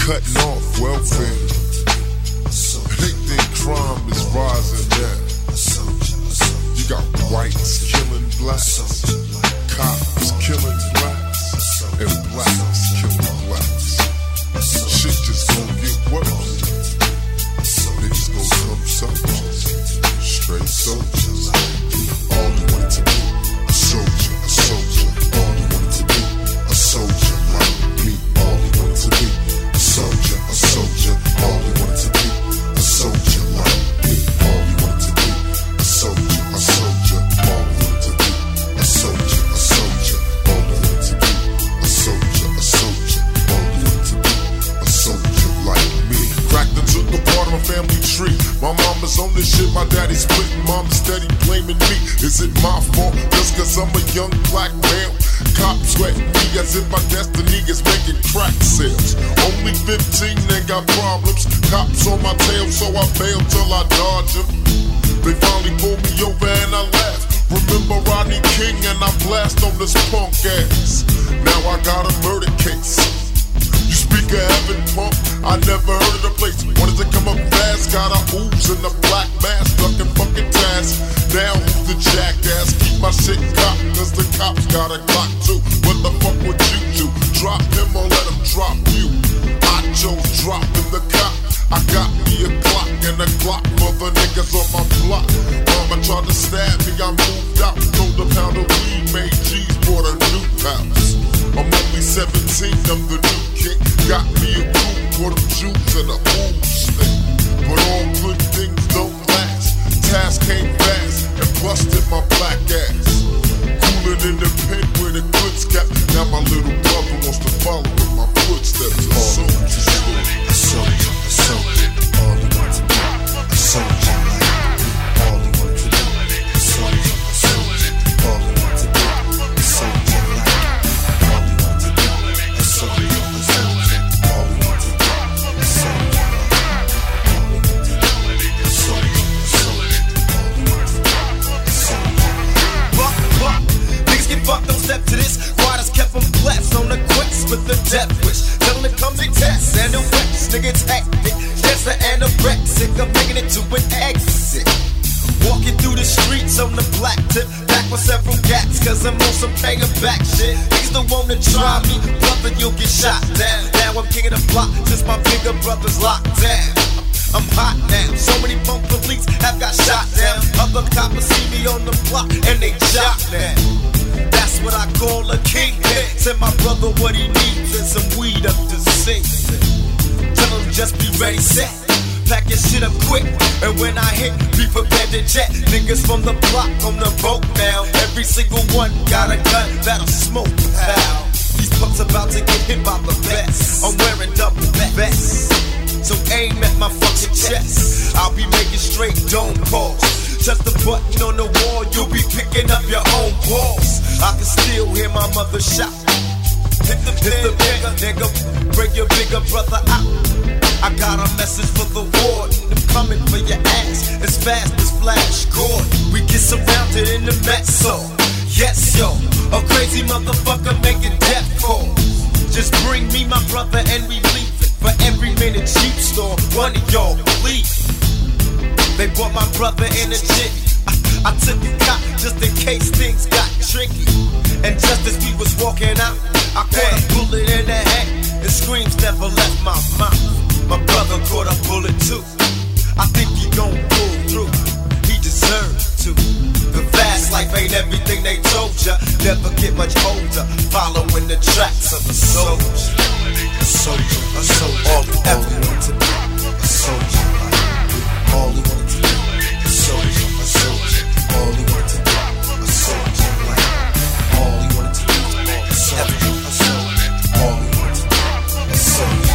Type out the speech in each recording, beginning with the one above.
cutting off welfare. They think crime is rising now. You got whites killing blacks, cops killing blacks, and blacks killing blacks. Shit just gon' get worse. Niggas gon' come soldiers, straight soldiers. All you wanted to be a soldier, a soldier. All you wanted to be a soldier like me. All you wanted to be a soldier, a soldier. All you wanted to be a soldier like me. All you wanted to be a soldier, a soldier. All you wanted to be a soldier, a soldier. All you wanted to be a soldier, a soldier. All you wanted to be a soldier like me. Cracked into the part of my family tree. My mama's on this shit, my daddy's splitting. Mama's steady blaming me. Is it my fault just cause I'm a young black male? Cops sweating me as if my destiny is making crack sales. Only 15 and got problems. Cops on my tail, so I bail till I dodge them. They finally pulled me over and I laugh. Remember Rodney King and I blast on this punk ass. Now I got a murder case. You speak of heaven, punk, I never heard of the place. Wanted to come up fast, got a ooze in the black mask, stuck in fucking task. Now who's the jackass? Keep my shit cocked, cause the cops got a Glock too. What the fuck would you do? Drop him or let him drop you? I chose dropping the cop. I got me a Glock and a Glock for the niggas on my block. Mama tried to stab me, I moved out. Sold a pound of weed, made cheese, bought a new house. I'm only 17, I'm the new king. Got me a group for them Jews and a booze thing. But all good things don't last. Task came fast and busted my black ass. Cooling in the pen where the goods kept. Now my little brother wants to follow in my footsteps. A soldier, a soldier, a soldier. All he wants to be a soldier like me. All he wants to be a soldier, a soldier. All he wants to be a soldier like me. All he wants to be a soldier, a soldier. All he wants to be a soldier like me. All he wants to be a soldier, a soldier. All he wants to be a soldier like me. Buck. Niggas get fucked, don't step to this. Riders kept them blessed on the quest with the death wish. Tell them to come to test and the west. Nigga, it's hectic. Yes, the anorexic. I'm making it to an exit. Walking through the streets on the black tip. Back with several gats, cause I'm on some paying back shit. Niggas don't wanna try me, brother, you'll get shot down. Now I'm king of the block, since my bigger brother's locked down. I'm hot now, so many punk police have got shot down. Other coppers see me on the block and they shot now. That's what I call a kingpin. Send my brother what he needs and some weed up to sink. Tell him just be ready, set. Pack your shit up quick, and when I hit, be prepared to jet. Niggas from the block on the boat now. Every single one got a gun that'll smoke pal. These pups about to get hit by the best. I'm wearing double vests, so aim at my fucking chest. I'll be making straight dome calls. Just a button on the wall, you'll be picking up your own balls. I can still hear my mother shout. Hit the bigger nigga, break your bigger brother out. I got a message for the warden. I'm coming for your ass as fast as Flash Gordon. We get surrounded in the Metso. Yes, yo, a crazy motherfucker making death calls. Just bring me my brother and we leave it. For every minute cheap store, one of y'all leave. They brought my brother in a jitty. I took a cop just in case things got tricky. And just as we was walking out, I caught a bullet in the head, and screams never left my mouth. My brother caught a bullet too. I think he gon' pull through. He deserved to. The fast life ain't everything they told ya. Never get much older. Following the tracks of a soldier. A soldier, a soldier. All he ever wanted to be. A soldier. All he wanted to be. A soldier, a soldier. All he wanted to be. A soldier. All he wanted to be. A soldier, a soldier. All he wanted to be. A soldier.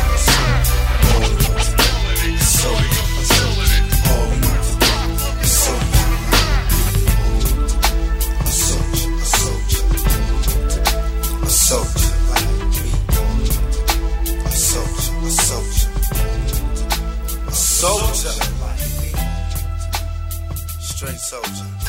Soldier, straight soldier.